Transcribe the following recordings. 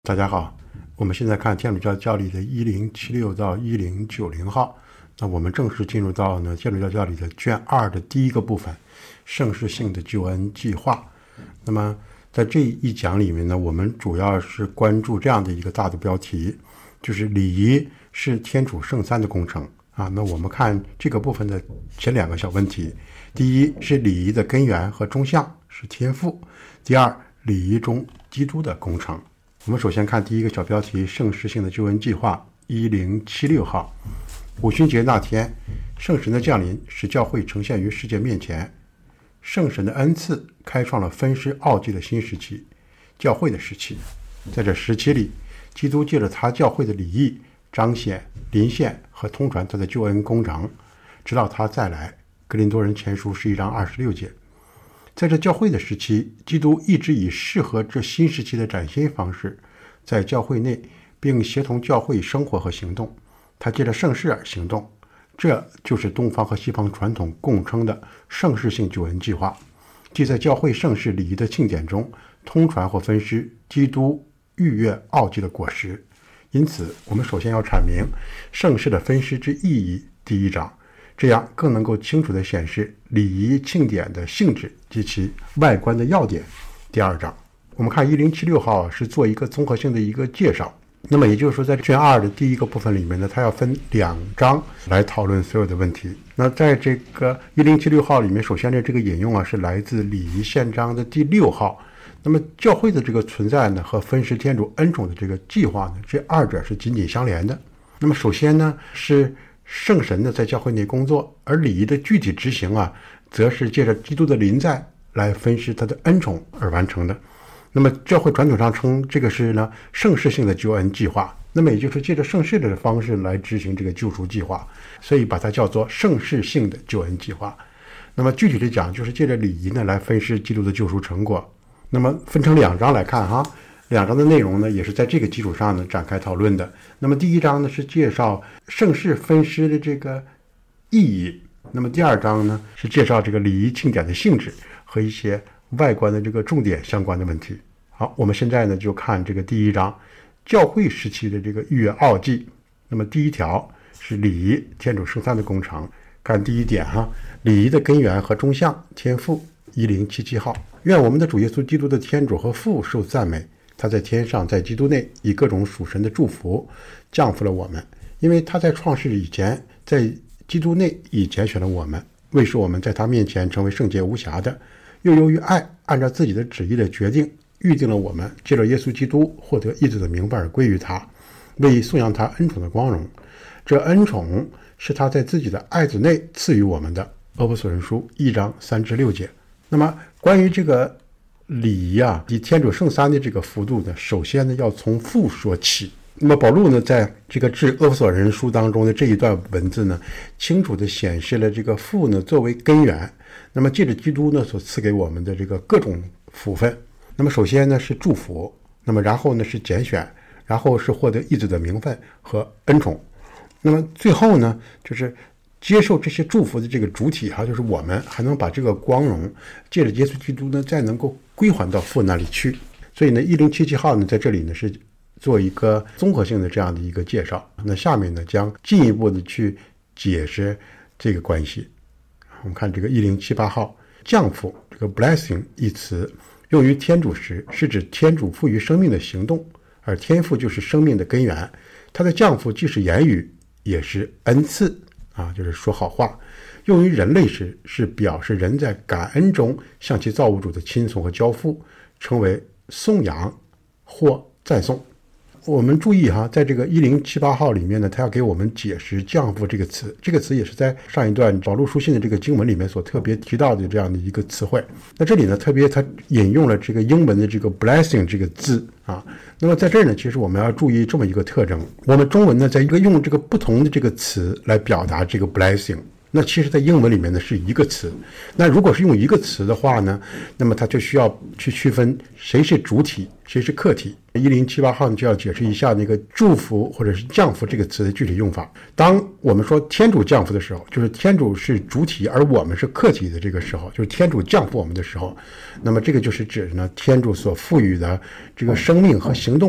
大家好，我们现在看天主教教理的1076到1090号。那我们正式进入到天主教教理的卷2的第一个部分，盛世性的救恩计划。那么在这一讲里面呢，我们主要是关注这样的一个大的标题，就是礼仪是天主圣三的工程啊。那我们看这个部分的前2个小问题，第一是礼仪的根源和中相是天父，第二礼仪中基督的工程。我们首先看第一个小标题，盛世性的救恩计划1076号。五旬节那天，圣神的降临使教会呈现于世界面前，圣神的恩赐开创了分施奥迹的新时期，教会的时期。在这时期里，基督借着他教会的礼仪彰显、临现和通传他的救恩工程，直到他再来。哥林多人前书11章26节。在这教会的时期，基督一直以适合这新时期的崭新方式在教会内，并协同教会生活和行动。他借着圣事而行动，这就是东方和西方传统共称的盛世性救恩计划，即在教会圣事礼仪的庆典中通传或分施基督逾越奥迹的果实。因此我们首先要阐明圣事的分施之意义，第一章，这样更能够清楚地显示礼仪庆典的性质及其外观的要点。第二章，我们看1076号是做一个综合性的一个介绍。那么也就是说，在卷2的第一个部分里面呢，它要分2章来讨论所有的问题。那在这个1076号里面，首先的这个引用是来自礼仪宪章的第6号。那么教会的这个存在呢，和分施天主恩宠的这个计划呢，这二者是紧紧相连的。那么首先呢，是圣神呢在教会内工作，而礼仪的具体执行则是借着基督的临在来分施他的恩宠而完成的。那么教会传统上称这个是盛世性的救恩计划，那么也就是借着盛世的方式来执行这个救赎计划，所以把它叫做盛世性的救恩计划。那么具体的讲，就是借着礼仪来分施基督的救赎成果。那么分成2章来看2章的内容呢，也是在这个基础上展开讨论的。那么第1章呢是介绍盛世分施的这个意义，那么第2章呢是介绍这个礼仪庆典的性质和一些外观的这个重点相关的问题。好，我们现在呢就看这个第1章，教会时期的这个逾越奥迹。那么第1条是礼仪天主圣三的工程。看第1点礼仪的根源和中相天父1077号。愿我们的主耶稣基督的天主和父受赞美，他在天上在基督内以各种属神的祝福降福了我们，因为他在创世以前在基督内已拣选了我们，为使我们在他面前成为圣洁无瑕的，又由于爱按照自己的旨意的决定预定了我们借着耶稣基督获得义子的名分而归于他，为颂扬他恩宠的光荣。这恩宠是他在自己的爱子内赐予我们的。俄弗所人书1章3至6节。那么关于这个礼仪及天主圣三的这个幅度呢，首先要从父说起。那么保禄呢在这个致俄弗所人书当中的这一段文字呢，清楚地显示了这个父呢作为根源，那么借着基督呢所赐给我们的这个各种福分。那么首先呢是祝福，那么然后呢是拣选，然后是获得义子的名分和恩宠，那么最后呢就是接受这些祝福的这个主体就是我们，还能把这个光荣借着耶稣基督呢再能够归还到父那里去。所以呢1077号呢在这里呢是做一个综合性的这样的一个介绍。那下面呢将进一步的去解释这个关系。我们看这个1078号，降福这个 blessing 一词用于天主时，是指天主赋予生命的行动，而天赋就是生命的根源。它的降福既是言语也是恩赐就是说好话。用于人类时，是表示人在感恩中向其造物主的亲从和交付，称为颂扬或赞颂。我们注意在这个1078号里面呢，他要给我们解释降福这个词，这个词也是在上一段保禄书信的这个经文里面所特别提到的这样的一个词汇。那这里呢特别他引用了这个英文的这个 blessing 这个字那么在这儿呢，其实我们要注意这么一个特征，我们中文呢在一个用这个不同的这个词来表达这个 blessing，那其实在英文里面呢是一个词。那如果是用一个词的话呢，那么它就需要去区分谁是主体谁是客体。1078号就要解释一下那个祝福或者是降福这个词的具体用法。当我们说天主降福的时候，就是天主是主体而我们是客体的这个时候，就是天主降福我们的时候，那么这个就是指呢天主所赋予的这个生命和行动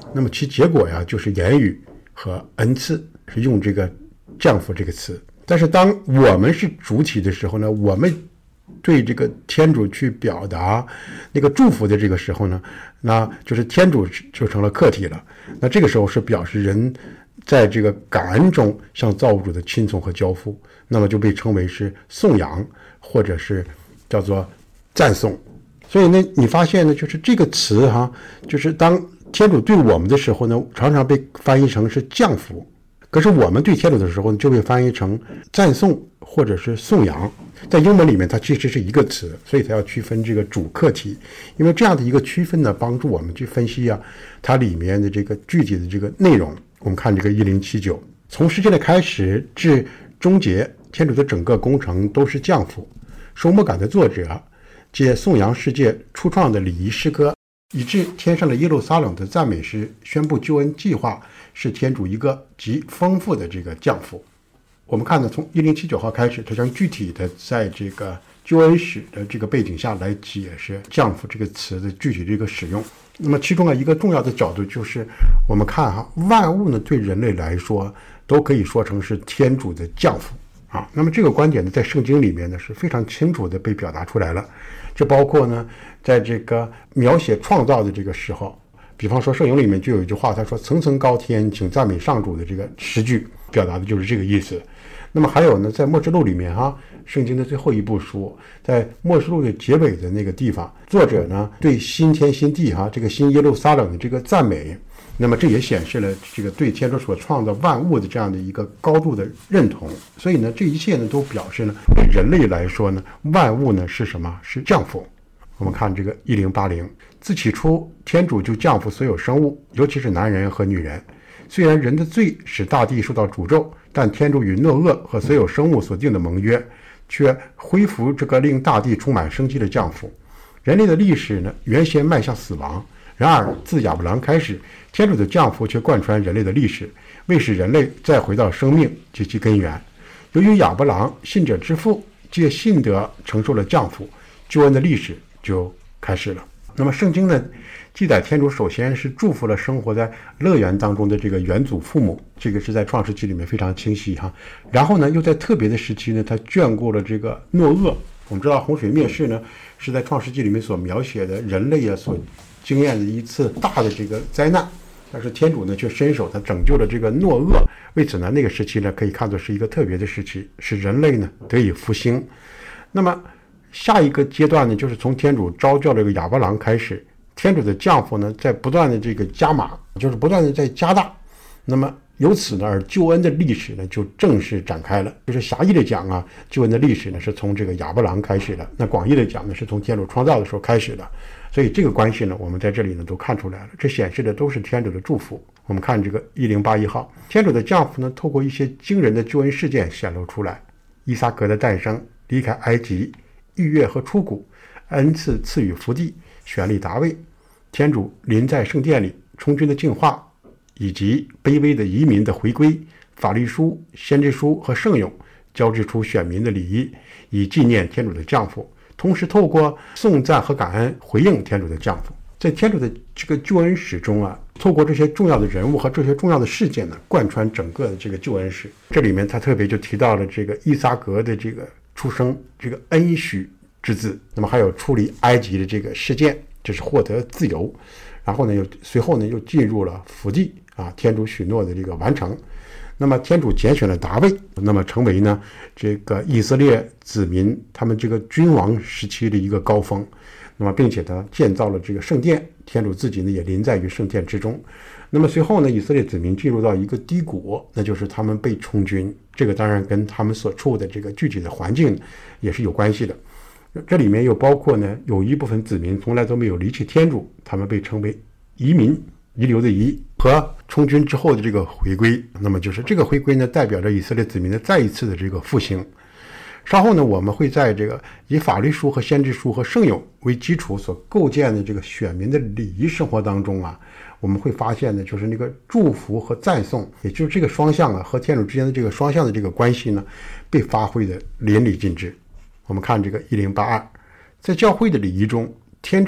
那么其结果呀，就是言语和恩赐，是用这个降服这个词。但是当我们是主体的时候呢，我们对这个天主去表达那个祝福的这个时候呢，那就是天主就成了客体了。那这个时候是表示人在这个感恩中向造物主的亲从和交付，那么就被称为是颂扬，或者是叫做赞颂。所以呢，你发现呢，就是这个词就是当天主对我们的时候呢，常常被翻译成是降服，可是我们对天主的时候呢，就被翻译成赞颂或者是颂扬。在英文里面它其实是一个词，所以它要区分这个主客体。因为这样的一个区分呢，帮助我们去分析它里面的这个具体的这个内容。我们看这个1079，从世界的开始至终结，天主的整个工程都是降服。收末感的作者借颂扬世界初创的礼仪诗歌，以致天上的耶路撒冷的赞美诗，宣布救恩计划是天主一个极丰富的这个降福。我们看呢，从1079号开始，它将具体的在这个救恩史的这个背景下来解释降福这个词的具体这个使用。那么其中一个重要的角度就是我们看万物呢对人类来说都可以说成是天主的降福那么这个观点呢，在圣经里面呢是非常清楚的被表达出来了。这包括呢，在这个描写创造的这个时候，比方说圣经里面就有一句话，他说层层高天，请赞美上主的这个诗句，表达的就是这个意思。那么还有呢，在默示录里面圣经的最后一部书，在默示录的结尾的那个地方，作者呢对新天新地这个新耶路撒冷的这个赞美，那么这也显示了这个对天主所创造万物的这样的一个高度的认同。所以呢，这一切呢都表示呢，对人类来说呢，万物呢是什么？是降福。我们看这个1080，自起初天主就降福所有生物，尤其是男人和女人。虽然人的罪使大地受到诅咒，但天主与诺厄和所有生物所定的盟约却恢复这个令大地充满生机的降福。人类的历史呢，原先迈向死亡，然而自亚伯兰开始，天主的降福却贯穿人类的历史，为使人类再回到生命及其根源。由于亚伯兰信者之父借信德承受了降福，救恩的历史就开始了。那么圣经呢记载，天主首先是祝福了生活在乐园当中的这个原祖父母，这个是在创世纪里面非常清晰然后呢，又在特别的时期呢，他眷顾了这个诺厄。我们知道洪水灭世呢，是在创世纪里面所描写的人类所经验的一次大的这个灾难，但是天主呢却伸手他拯救了这个诺厄。为此呢，那个时期呢可以看作是一个特别的时期，使人类呢得以复兴。那么下一个阶段呢，就是从天主召叫这个亚伯兰开始，天主的降福呢在不断的这个加码，就是不断的在加大。那么由此呢，而救恩的历史呢就正式展开了。就是狭义的讲救恩的历史呢是从这个亚伯兰开始的，那广义的讲呢是从天主创造的时候开始的。所以这个关系呢，我们在这里呢都看出来了，这显示的都是天主的祝福。我们看这个1081号，天主的降福呢，透过一些惊人的救恩事件显露出来：伊撒格的诞生，离开埃及，逾越和出谷，恩赐赐予福地，选立大卫，天主临在圣殿里，充军的净化，以及卑微的移民的回归，法律书、先知书和圣咏交织出选民的礼仪，以纪念天主的降福，同时透过颂赞和感恩回应天主的降福。在天主的这个救恩史中透过这些重要的人物和这些重要的事件呢，贯穿整个的这个救恩史。这里面他特别就提到了这个伊撒格的这个出生，这个恩许之子，那么还有出离埃及的这个事件，这是获得自由。然后呢，随后呢又进入了福地天主许诺的这个完成。那么天主拣选了达卫，那么成为呢这个以色列子民他们这个君王时期的一个高峰。那么并且他建造了这个圣殿，天主自己呢也临在于圣殿之中。那么随后呢，以色列子民进入到一个低谷，那就是他们被充军，这个当然跟他们所处的这个具体的环境也是有关系的。这里面又包括呢，有一部分子民从来都没有离弃天主，他们被称为移民，遗留的遗，和充军之后的这个回归。那么就是这个回归呢，代表着以色列子民的再一次的这个复兴。稍后呢，我们会在这个以法律书和先知书和圣咏为基础所构建的这个选民的礼仪生活当中我们会发现呢，就是那个祝福和赞颂，也就是这个双向和天主之间的这个双向的这个关系呢，被发挥的淋漓尽致。我们看这个1082，在教会的礼仪中，天主的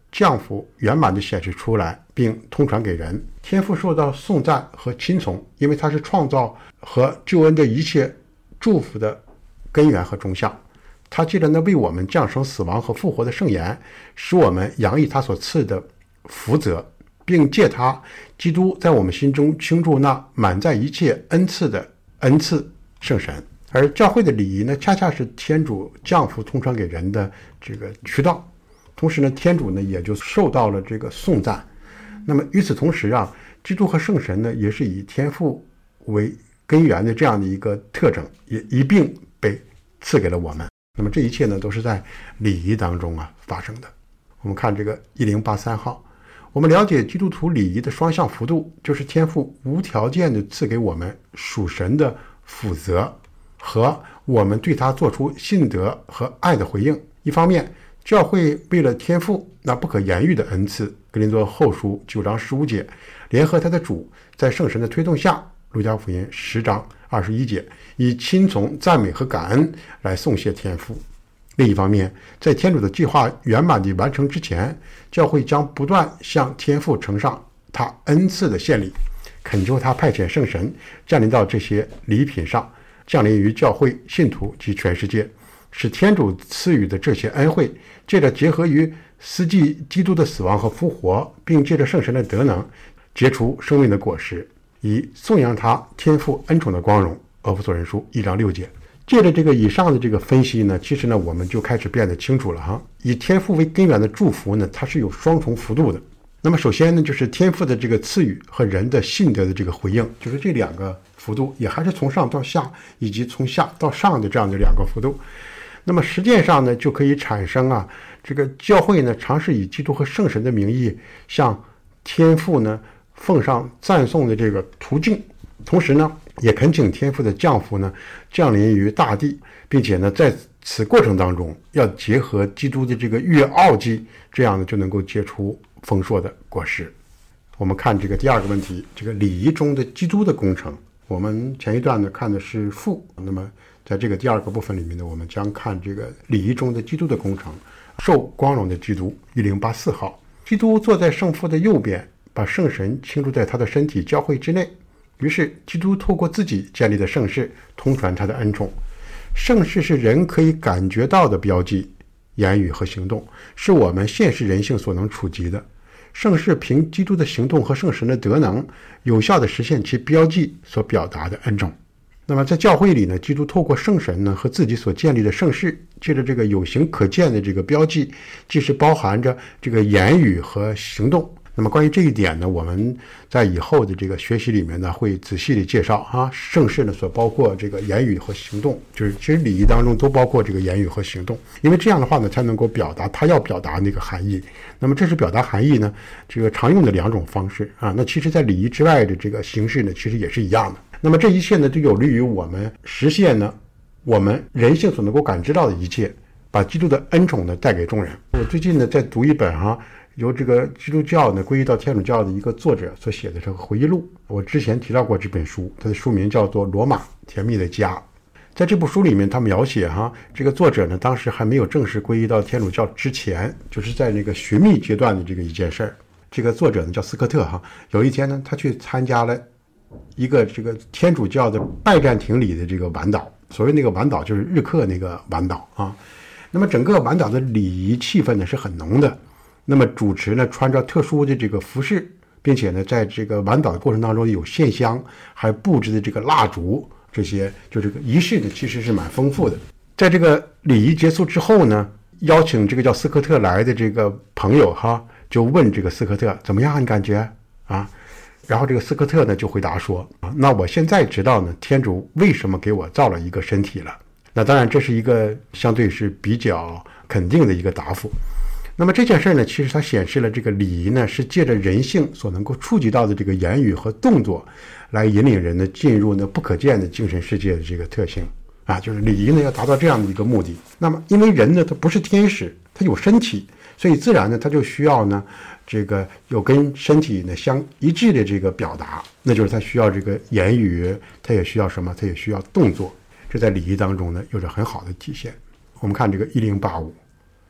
降福圆满地显示出来，并通传给人。天父受到颂赞和钦崇，因为他是创造和救恩的一切祝福的根源和中相。他借着那为我们降生死亡和复活的圣言，使我们洋溢他所赐的福泽，并借他基督在我们心中倾注那满载一切恩赐的恩赐圣神。而教会的礼仪呢，恰恰是天主降福通传给人的这个渠道。同时呢，天主呢也就受到了这个颂赞。那么与此同时啊，基督和圣神呢也是以天父为根源的这样的一个特征，也一并被赐给了我们。那么这一切呢都是在礼仪当中发生的。我们看这个1083号，我们了解基督徒礼仪的双向幅度，就是天父无条件的赐给我们属神的辅泽和我们对他做出信德和爱的回应。一方面，教会为了天父那不可言喻的恩赐，格林多后书9章15节，联合他的主，在圣神的推动下，路加福音10章21节，以亲从、赞美和感恩来颂谢天父。另一方面，在天主的计划圆满地完成之前，教会将不断向天父呈上他恩赐的献礼，恳求他派遣圣神降临到这些礼品上，降临于教会、信徒及全世界，使天主赐予的这些恩惠，借着结合于司祭基督的死亡和复活，并借着圣神的德能，结出生命的果实，以颂扬他天父恩宠的光荣。俄弗所人书1章6节。借着这个以上的这个分析呢，其实呢我们就开始变得清楚了哈。以天父为根源的祝福呢，它是有双重幅度的。那么首先呢，就是天父的这个赐予和人的信德的这个回应，就是这两个幅度，也还是从上到下以及从下到上的这样的两个幅度。那么实践上呢，就可以产生这个教会呢尝试以基督和圣神的名义向天父呢奉上赞颂的这个途径，同时呢也恳请天父的降福呢降临于大地，并且呢在此过程当中要结合基督的这个悦奥祭，这样呢就能够结出丰硕的果实。我们看这个第二个问题，这个礼仪中的基督的工程。我们前一段呢看的是父，那么在这个第二个部分里面呢，我们将看这个礼仪中的基督的工程，受光荣的基督1084号。基督坐在圣父的右边，把圣神倾注在他的身体教会之内。于是基督透过自己建立的圣事通传他的恩宠。圣事是人可以感觉到的标记，言语和行动是我们现实人性所能触及的。圣事凭基督的行动和圣神的德能，有效地实现其标记所表达的恩宠。那么在教会里呢，基督透过圣神呢和自己所建立的圣事，借着这个有形可见的这个标记，既是包含着这个言语和行动。那么关于这一点呢，我们在以后的这个学习里面呢会仔细的介绍圣事呢所包括这个言语和行动，就是其实礼仪当中都包括这个言语和行动，因为这样的话呢才能够表达他要表达那个含义。那么这是表达含义呢这个常用的两种方式那其实在礼仪之外的这个形式呢其实也是一样的。那么这一切呢都有利于我们实现呢我们人性所能够感知到的一切，把基督的恩宠呢带给众人。我最近呢在读一本由这个基督教呢皈依到天主教的一个作者所写的这个回忆录，我之前提到过这本书，它的书名叫做《罗马甜蜜的家》。在这部书里面，他描写这个作者呢当时还没有正式皈依到天主教之前，就是在那个寻觅阶段的这个一件事儿。这个作者呢叫斯科特有一天呢他去参加了一个这个天主教的拜占庭里的这个晚祷，所谓那个晚祷就是日课那个晚祷那么整个晚祷的礼仪气氛呢是很浓的。那么主持呢穿着特殊的这个服饰，并且呢在这个晚祷的过程当中有献香，还布置的这个蜡烛，这些就这个仪式呢其实是蛮丰富的。在这个礼仪结束之后呢，邀请这个叫斯科特来的这个朋友就问这个斯科特怎么样你感觉然后这个斯科特呢就回答说那我现在知道呢天主为什么给我造了一个身体了。那当然这是一个相对是比较肯定的一个答复。那么这件事呢其实它显示了这个礼仪呢是借着人性所能够触及到的这个言语和动作来引领人呢进入呢不可见的精神世界的这个特性就是礼仪呢要达到这样的一个目的。那么因为人呢他不是天使，他有身体，所以自然呢他就需要呢这个有跟身体呢相一致的这个表达，那就是他需要这个言语，他也需要什么，他也需要动作。这在礼仪当中呢有着很好的体现。我们看这个1085，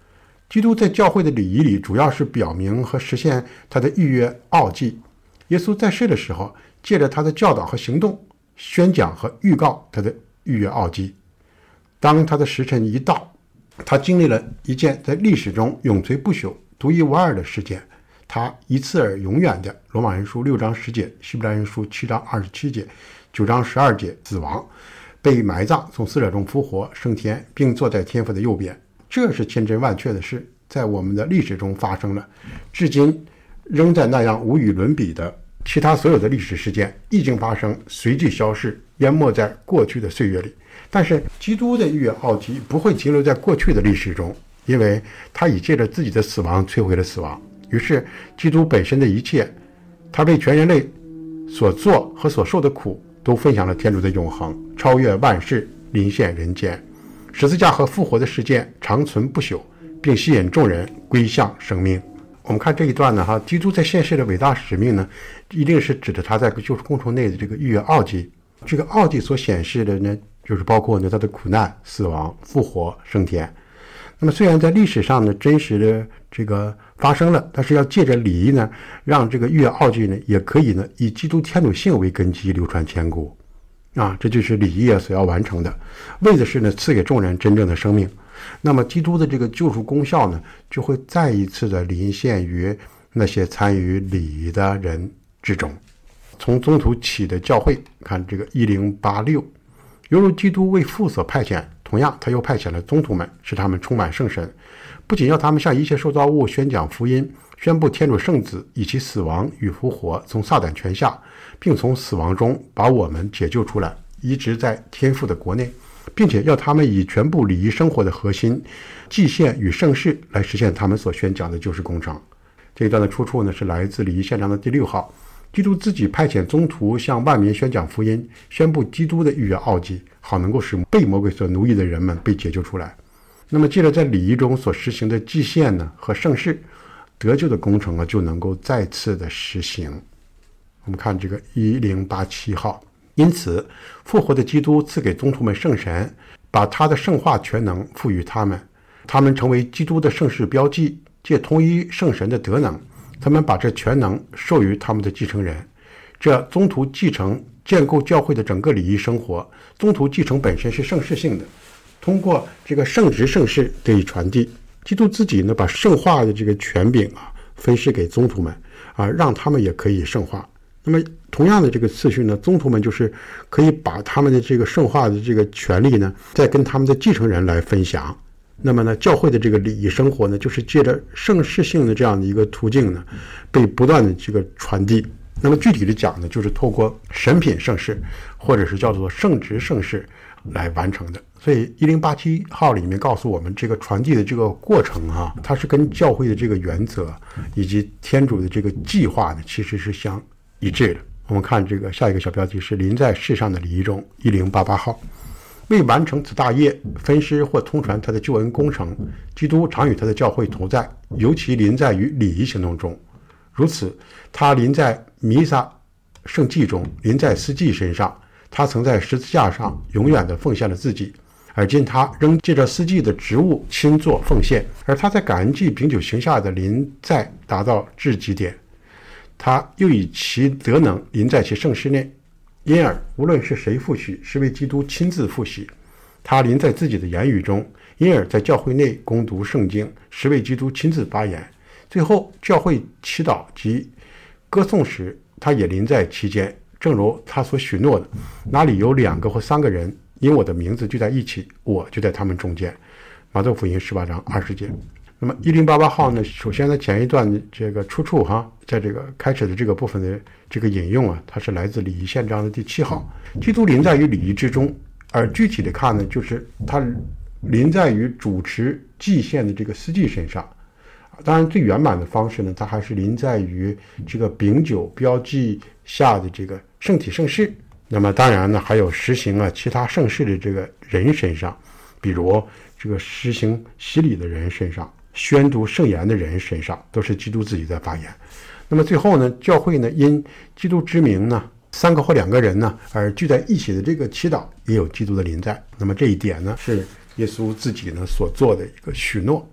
基督在教会的礼仪里主要是表明和实现他的逾越奥迹。耶稣在世的时候，借着他的教导和行动，宣讲和预告他的逾越奥迹。当他的时辰一到，他经历了一件在历史中永垂不朽、独一无二的事件。他一次而永远的罗马人书6章10节，希伯来人书7章27节、9章12节死亡，被埋葬，从死者中复活，升天，并坐在天父的右边。这是千真万确的事，在我们的历史中发生了，至今仍在那样无与伦比的。其他所有的历史事件一经发生，随即消逝，淹没在过去的岁月里。但是基督的逾越奥迹不会停留在过去的历史中，因为他已借着自己的死亡摧毁了死亡。于是基督本身的一切，他为全人类所做和所受的苦，都分享了天主的永恒，超越万事，临现人间。十字架和复活的事件长存不朽，并吸引众人归向生命。我们看这一段呢，基督在现世的伟大使命呢，一定是指的他在救赎工程内的这个逾越奥迹。这个奥迹所显示的呢，就是包括呢他的苦难、死亡、复活、升天。那么虽然在历史上呢真实的这个发生了，但是要借着礼仪呢，让这个逾越奥迹呢也可以呢以基督天主性为根基，流传千古。这就是礼仪所要完成的，为的是呢赐给众人真正的生命。那么基督的这个救赎功效呢，就会再一次的临现于那些参与礼仪的人之中。从宗徒起的教会，看这个1086，犹如基督为父所派遣，同样他又派遣了宗徒们，使他们充满圣神，不仅要他们向一切受造物宣讲福音，宣布天主圣子以其死亡与复活从撒旦权下，并从死亡中把我们解救出来，移植在天父的国内，并且要他们以全部礼仪生活的核心祭献与圣事来实现他们所宣讲的救世工程。这一段的出处呢，是来自礼仪宪章的第6号。基督自己派遣宗徒向万民宣讲福音，宣布基督的逾越奥迹，好能够使被魔鬼所奴役的人们被解救出来。那么接着在礼仪中所实行的祭献呢和圣事，得救的工程就能够再次的实行。我们看这个1087号。因此复活的基督赐给宗徒们圣神，把他的圣化全能赋予他们，他们成为基督的圣事标记，借同一圣神的德能，他们把这全能授予他们的继承人。这宗徒继承建构教会的整个礼仪生活，宗徒继承本身是圣事性的，通过这个圣职圣事得以传递。基督自己呢，把圣化的这个权柄分施给宗徒们让他们也可以圣化。那么同样的这个次序呢，宗徒们就是可以把他们的这个圣化的这个权利呢，再跟他们的继承人来分享。那么呢，教会的这个礼仪生活呢，就是借着圣事性的这样的一个途径呢，被不断的这个传递。那么具体的讲呢，就是透过神品圣事，或者是叫做圣职圣事来完成的。所以1087号里面告诉我们，这个传递的这个过程它是跟教会的这个原则以及天主的这个计划呢，其实是相一致的。我们看这个下一个小标题是临在世上的礼仪中1088号。为完成此大业，分施或通传他的救恩工程，基督常与他的教会同在，尤其临在于礼仪行动中。如此，他临在弥撒圣祭中，临在司祭身上。他曾在十字架上永远地奉献了自己，而今他仍借着司祭的职务亲作奉献，而他在感恩祭秉酒行下的临在达到至极点。他又以其德能临在其圣事内，因而无论是谁复习，是为基督亲自复习。他临在自己的言语中，因而在教会内攻读圣经，是为基督亲自发言。最后教会祈祷及歌颂时，他也临在其间，正如他所许诺的，哪里有2个或3个人因我的名字聚在一起，我就在他们中间。马窦福音18章20节。那么1088号呢，首先呢前一段的这个出处在这个开始的这个部分的这个引用它是来自礼仪宪章的第7号。基督临在于礼仪之中，而具体的看呢，就是他临在于主持祭献的这个司祭身上。当然最圆满的方式呢，他还是临在于这个秉酒标记下的这个圣体圣事。那么当然呢，还有实行其他圣事的这个人身上，比如这个实行洗礼的人身上，宣读圣言的人身上，都是基督自己在发言。那么最后呢，教会呢因基督之名呢，3个或2个人呢而聚在一起的这个祈祷，也有基督的临在。那么这一点呢，是耶稣自己呢所做的一个许诺。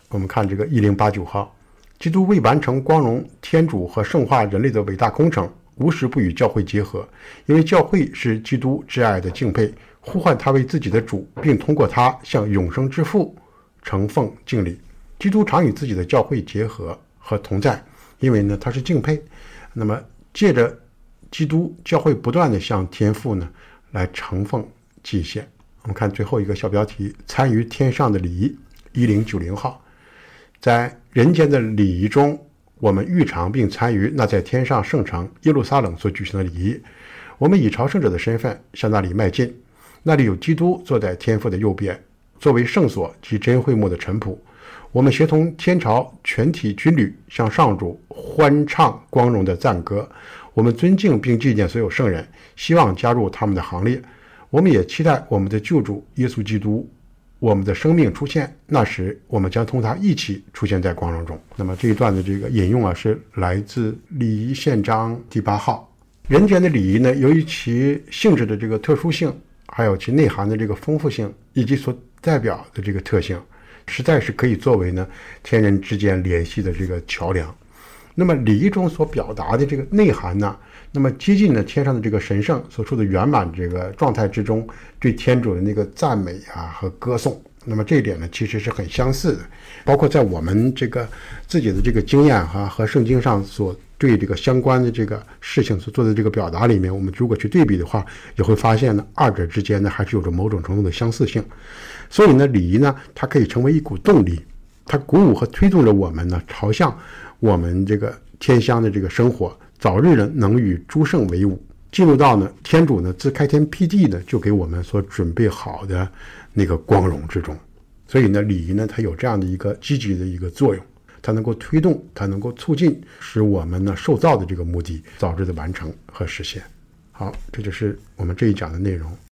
我们看这个1089号，基督为完成光荣天主和圣化人类的伟大工程，无时不与教会结合，因为教会是基督挚爱的敬佩，呼唤他为自己的主，并通过他向永生之父承奉敬礼。基督常与自己的教会结合和同在，因为呢他是敬佩。那么借着基督，教会不断的向天父呢来承奉祭献。我们看最后一个小标题，参与天上的礼仪，1090号。在人间的礼仪中，我们预尝并参与那在天上圣城耶路撒冷所举行的礼仪。我们以朝圣者的身份向那里迈进，那里有基督坐在天父的右边，作为圣所及真会幕的臣仆。我们协同天朝全体军旅向上主欢唱光荣的赞歌。我们尊敬并纪念所有圣人，希望加入他们的行列。我们也期待我们的救主耶稣基督，我们的生命出现，那时我们将同他一起出现在光荣中。那么这一段的这个引用是来自礼仪宪章第8号。人间的礼仪呢，由于其性质的这个特殊性，还有其内涵的这个丰富性，以及所代表的这个特性，实在是可以作为呢天人之间联系的这个桥梁。那么礼仪中所表达的这个内涵呢，那么接近呢天上的这个神圣所处的圆满这个状态之中对天主的那个赞美和歌颂。那么这一点呢其实是很相似的，包括在我们这个自己的这个经验和圣经上所对这个相关的这个事情所做的这个表达里面，我们如果去对比的话，也会发现呢二者之间呢还是有着某种程度的相似性。所以呢礼仪呢它可以成为一股动力，它鼓舞和推动着我们呢朝向我们这个天乡的这个生活，早日呢能与诸圣为伍，进入到呢天主呢自开天辟地呢就给我们所准备好的那个光荣之中。所以呢礼仪呢它有这样的一个积极的一个作用，它能够推动，它能够促进，使我们呢受造的这个目的早日的完成和实现。好，这就是我们这一讲的内容。